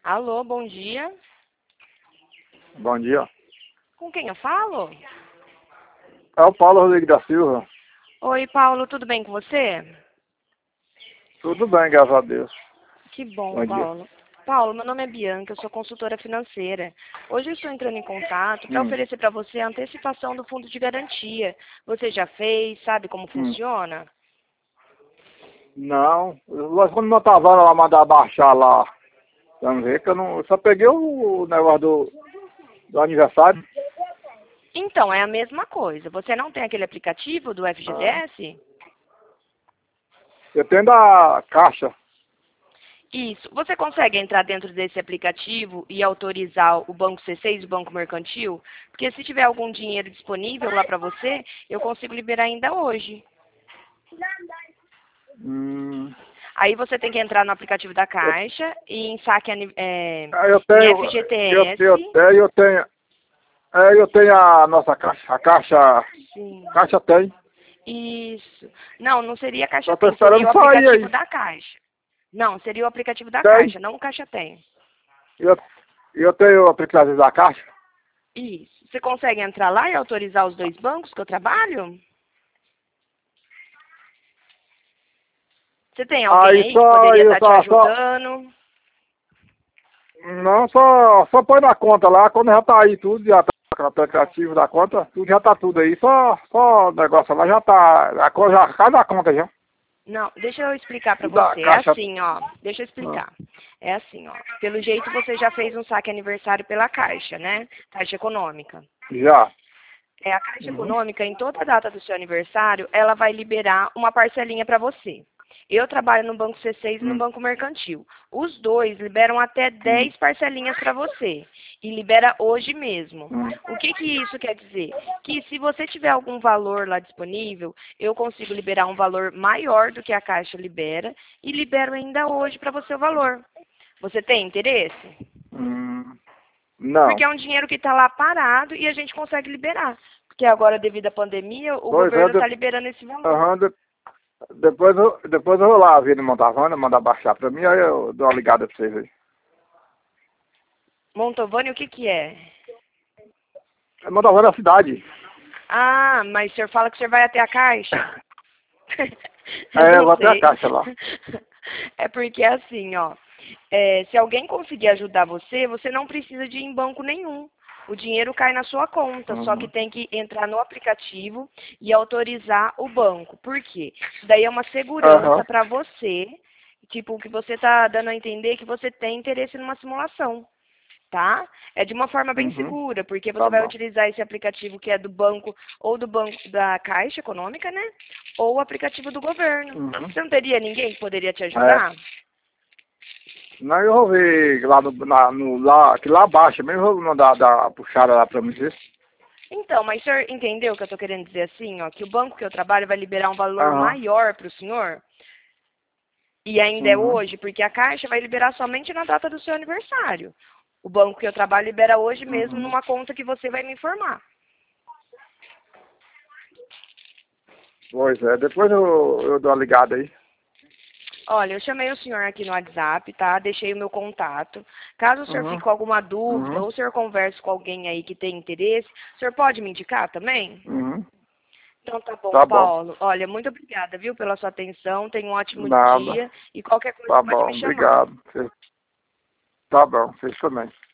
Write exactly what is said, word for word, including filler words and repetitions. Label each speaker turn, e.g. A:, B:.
A: Alô, bom dia.
B: Bom dia.
A: Com quem eu falo?
B: É o Paulo Rodrigues da Silva.
A: Oi, Paulo, tudo bem com você?
B: Tudo bem, graças a Deus.
A: Que bom,
B: Bom dia.
A: Paulo. Paulo, meu nome é Bianca, eu sou consultora financeira. Hoje eu estou entrando em contato para
B: Hum,
A: oferecer para você a antecipação do fundo de garantia. Você já fez? Sabe como
B: hum.
A: funciona?
B: Não, eu- quando meu Tavana lá mandar baixar lá, vamos ver que eu não. Eu só peguei o negócio do, do aniversário.
A: Então, é a mesma coisa. Você não tem aquele aplicativo do
B: Ah,
A: F G T S?
B: eu tenho da caixa.
A: Isso. Você consegue entrar dentro desse aplicativo e autorizar o Banco C seis e o Banco Mercantil? Porque se tiver algum dinheiro disponível lá para você, eu consigo liberar ainda hoje.
B: Hum,
A: Aí você tem que entrar no aplicativo da Caixa e em saque ani- é,
B: ah, eu
A: em
B: tenho, eu, eu
A: F G T S.
B: tenho, eu tenho, é, eu tenho a nossa caixa. A caixa,
A: Sim.
B: caixa tem.
A: Isso. Não, não seria a Caixa
B: Só tô
A: Tem, seria
B: esperando
A: o
B: sair
A: aplicativo
B: aí.
A: da Caixa. Não, seria o aplicativo da
B: Tem.
A: Caixa, não o Caixa Tem.
B: Eu, eu tenho o aplicativo da caixa.
A: Isso. Você consegue entrar lá e autorizar os dois bancos que eu trabalho? Você tem alguém
B: Aí
A: aí que
B: só,
A: poderia
B: eu
A: estar te
B: só, só,
A: ajudando?
B: não, só, só põe na conta lá, quando já tá aí tudo, já tá com o aplicativo da conta, tudo já tá tudo aí, só, só o negócio lá já tá, a coisa já cai na conta já.
A: Não, deixa eu explicar para
B: E da
A: você. É
B: caixa.
A: assim, ó. Deixa eu
B: Ah,
A: explicar. É assim, ó. Pelo jeito você já fez um saque aniversário pela Caixa, né? Caixa Econômica.
B: já.
A: É, a Caixa
B: Uhum.
A: Econômica, em toda data do seu aniversário, ela vai liberar uma parcelinha para você. Eu trabalho no Banco C seis e no
B: Hum,
A: Banco Mercantil. Os dois liberam até
B: hum,
A: dez parcelinhas para você. E libera hoje mesmo.
B: hum,
A: O que, que isso quer dizer? Que se você tiver algum valor lá disponível, eu consigo liberar um valor maior do que a Caixa libera e libero ainda hoje para você o valor. Você tem interesse?
B: hum.
A: Porque
B: Não.
A: é um dinheiro que está lá parado e a gente consegue liberar. Porque agora, devido à pandemia, o
B: Pois é,
A: governo
B: de,
A: está liberando esse valor.
B: aham, de- depois, eu, depois eu vou lá ver no Montavana, mandar baixar pra mim, aí eu dou uma ligada pra vocês aí.
A: Montovani, o que que é?
B: É Montavana é a cidade.
A: Ah, mas o senhor fala que o senhor vai até a caixa? Eu
B: É, eu
A: não
B: vou até a
A: sei.
B: caixa lá.
A: É porque é assim, ó. É, se alguém conseguir ajudar você, você não precisa de ir em banco nenhum. O dinheiro cai na sua conta, só que
B: Uhum.
A: tem que entrar no aplicativo e autorizar o banco. Por quê? Isso daí é uma segurança
B: Aham.
A: para você, tipo, que você está dando a entender que você tem interesse numa simulação, tá? É de uma forma bem
B: Uhum.
A: segura, porque você
B: Tá
A: vai
B: bom.
A: utilizar esse aplicativo que é do banco, ou do banco da Caixa Econômica, né? Ou o aplicativo do governo.
B: Uhum.
A: Você não teria ninguém que poderia te
B: É.
A: ajudar?
B: Não, eu vou ver lá no, na, no lá, que lá abaixo mesmo, eu vou mandar dar a puxada lá pra mim ver.
A: Então, mas o senhor entendeu o que eu estou querendo dizer assim, ó? Que o banco que eu trabalho vai liberar um valor
B: Aham.
A: maior para o senhor? E ainda é
B: Uhum.
A: hoje, porque a Caixa vai liberar somente na data do seu aniversário. O banco que eu trabalho libera hoje mesmo
B: Uhum.
A: numa conta que você vai me informar.
B: Pois é, depois eu, eu dou uma ligada aí.
A: Olha, eu chamei o senhor aqui no WhatsApp, tá? Deixei o meu contato. Caso o senhor
B: Uhum.
A: fique com alguma dúvida
B: Uhum.
A: ou o senhor converse com alguém aí que tem interesse, o senhor pode me indicar também?
B: Uhum.
A: Então tá bom,
B: Tá bom.
A: Paulo. Olha, muito obrigada, viu, pela sua atenção. Tenha um ótimo
B: Nada.
A: dia e qualquer coisa
B: Tá
A: pode
B: bom,
A: me chamar.
B: obrigado. Cê- Tá bom, vocês também.